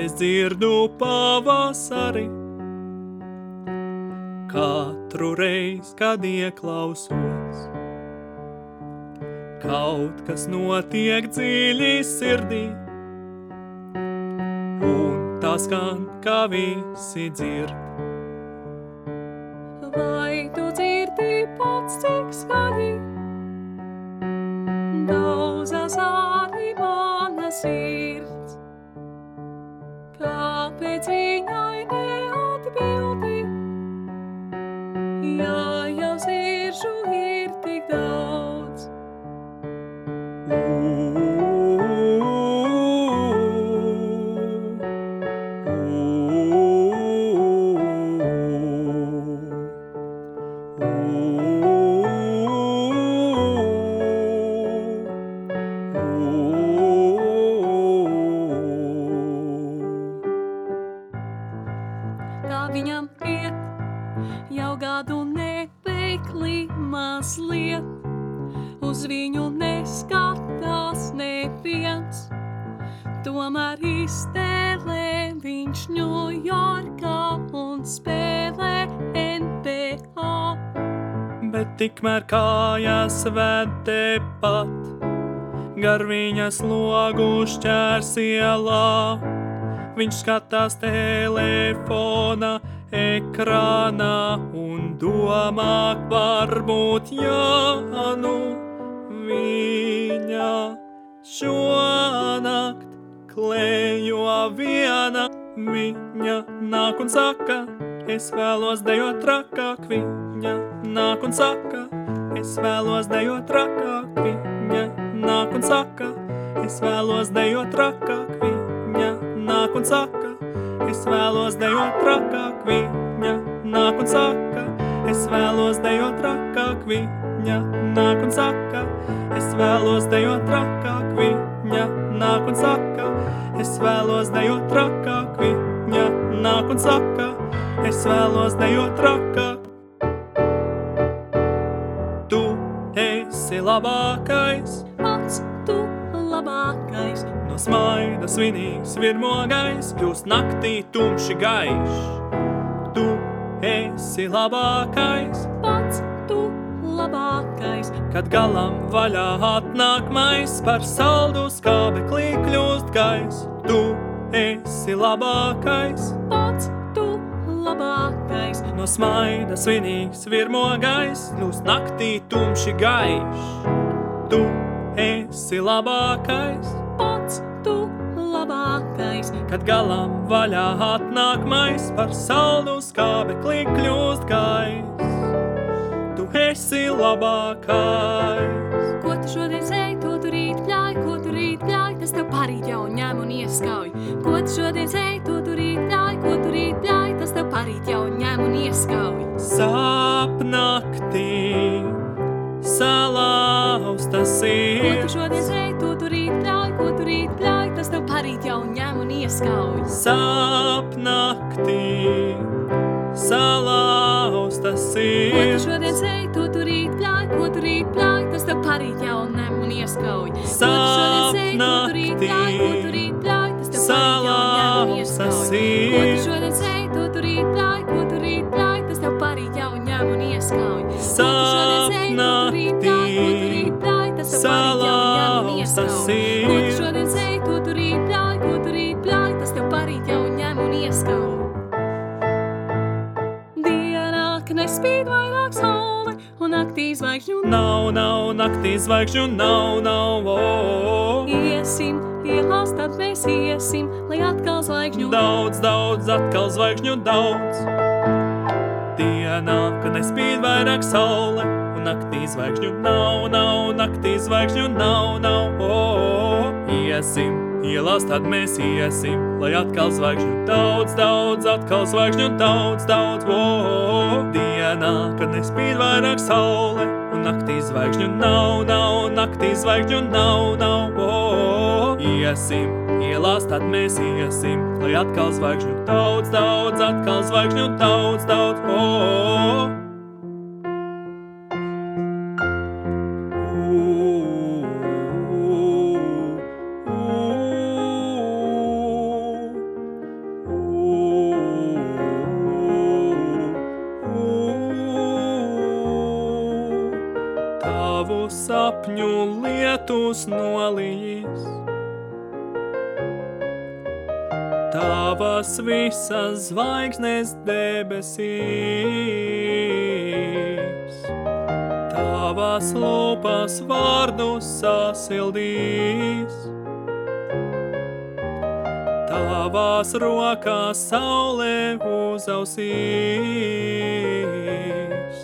es dzirdu pavasari. Katru reiz, kad ieklausos, kaut kas notiek dziļi sirdī, un tas skan, kā visi dzird. Vai tu dzirdi pats, cik skaļi daudzas arī mana sirds? Kāpēc viņai neatbildi, ja jau sirdžu ir tik daudz? Tā viņam iet jau gadu neveikli mazliet, uz viņu neskatās neviens, tomēr iztēlē viņš Ņujorkā un spēlē NBA. Bet tikmēr kājas ved tepat, gar viņas logu šķērs ielā. Viņš skatās telefona ekrānā un domā, varbūt nu viņa šonakt klejo viena. Viņa nāk un saka, es vēlos dejot trakāk. Viņa nāk un saka, es vēlos dejot trakāk. Viņa nāk un saka, es vēlos dejot trakāk. Viņa nāk un saka, es vēlos dejot trakāk. Viņa nāk un saka, es vēlos dejot trakāk. Viņa nāk un saka, es vēlos dejot trakāk. Viņa nāk un saka, es vēlos dejot trakāk. Viņa nāk un saka, es vēlos dejot trakāk. Tu esi labākais, Pats tu labākais, no smaida svinīgs virmogais, kļūst naktī tumši gaišs. Tu esi labākais, pats tu labākais, kad galam vaļā atnāk mais, par saldu skābeklī kļūst gaiss. Tu esi labākais, pats tu labākais, no smaida svinīgs virmogais, kļūst naktī tumši gaišs. Tu esi labākais, pats tu labākais, kad galam vaļā atnāk mais, par saldu skābeklī kļūst gaiss. Tu esi labākais. ko tu šodien sēji, to tu rīt pļāj, ko tu rīt pļāj, tas tev parīt jau ņem un ieskauj. Ko tu šodien sēji, to tu rīt pļāj, ko tu rīt pļāj, tas tev parīt jau ņem un ieskauj. Sapnaktī salauztas Ko ir, tu šodien sēji, to tu rīt pļāj, ko tu rīt pļāj, tas tev parīt jau ņem un ieskauj. sapnaktī salauztas Ko tu ir, šodien sēji, to tu rīt pļāj, ko tu rīt pļāj, tas tev parīt jau ņem un ieskauj. Ko tu šodien sēji, to tu rīt pļāj, ko tu rīt pļāj, tas tev parīt jau ņem un ieskauj. Ko tu šodien sēji, to tu rīt pļāj, ko tu rīt pļāj, tas tev parīt jau ņem un ieskauj. Ko tu šodien sēji, to tu rīt pļāj, ko tu rīt pļāj, tas tev parīt jau ņem un ieskauj. Ko tu šodien sēji, to tu rīt pļāj, ko tu rīt pļāj, tas tev parīt jau ņem un ieskauj. Dienā, ka nespīd vairāk saule, un naktī zvaigžņu nav naktī zvaigžņu, nav. Iesim ielās, tad mēs iesim, lai atkal zvaigžņu Daudz, atkal zvaigžņu daudz. Dienā, kad nespīd vairāk saule, un naktī zvaigžņu nav, naktī zvaigžņu nav. Iesim ielās, tad mēs iesim, lai atkal zvaigžņu daudz, atkal zvaigžņu daudz. Dienā, kad nespīd vairāk saule, un naktī zvaigžņu nav, naktī zvaigžņu nav. Iesim ielās, tad mēs iesim, lai atkal zvaigžņu daudz, atkal zvaigžņu daudz. sapņu lietus nolijis. Tavas visas zvaigznes debesīs, tavas lūpas vārdus sasildīs, tavās rokās saule uzausīs.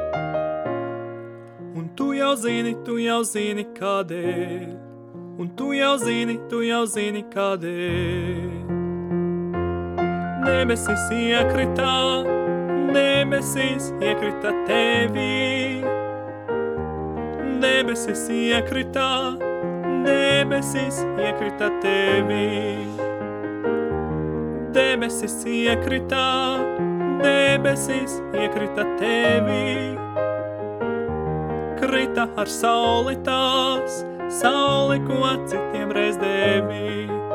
Un tu jau zini kādēļ, un tu jau zini kādēļ. Debesis iekrita tevī, debesis iekrita tevī, debesis iekrita tevī, krita ar sauli tās, sauli, ko citiem reiz devī.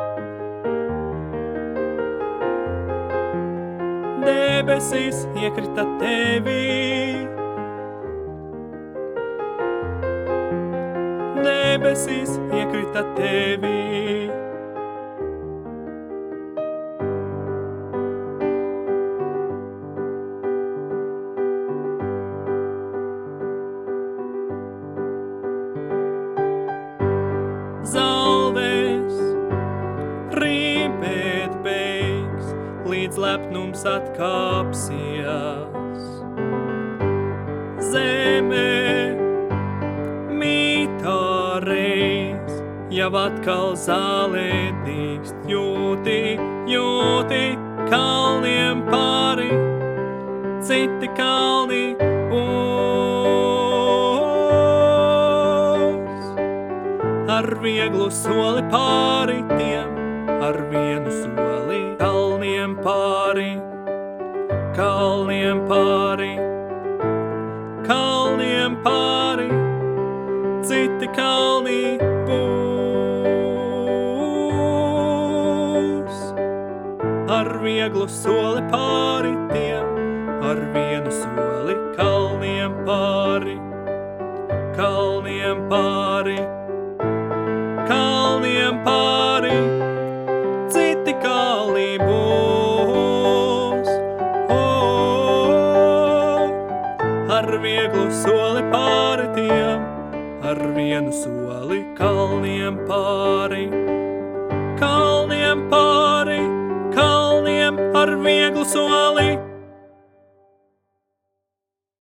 Debesis iekrita tevī, debesis iekrita tevī. Zalves rīpēt beigs, līdz lepnums atkāpsies. Zeme mītā reiz, jau atkal zālē dīkst. Jūti kalniem pāri, citi kalni būs. Ar vieglu soli pāri tiem, ar vienu soli kalniem pāri, kalniem pāri, kalniem pāri, citi kalni būs. Ar vieglu soli pāri tiem, ar vienu soli kalniem pāri, kalniem pāri, kalniem pāri, citi kalni būs. Ar vieglu soli pāri tiem, ar vienu soli kalniem pāri, kalniem pāri, kalniem ar vieglu soli.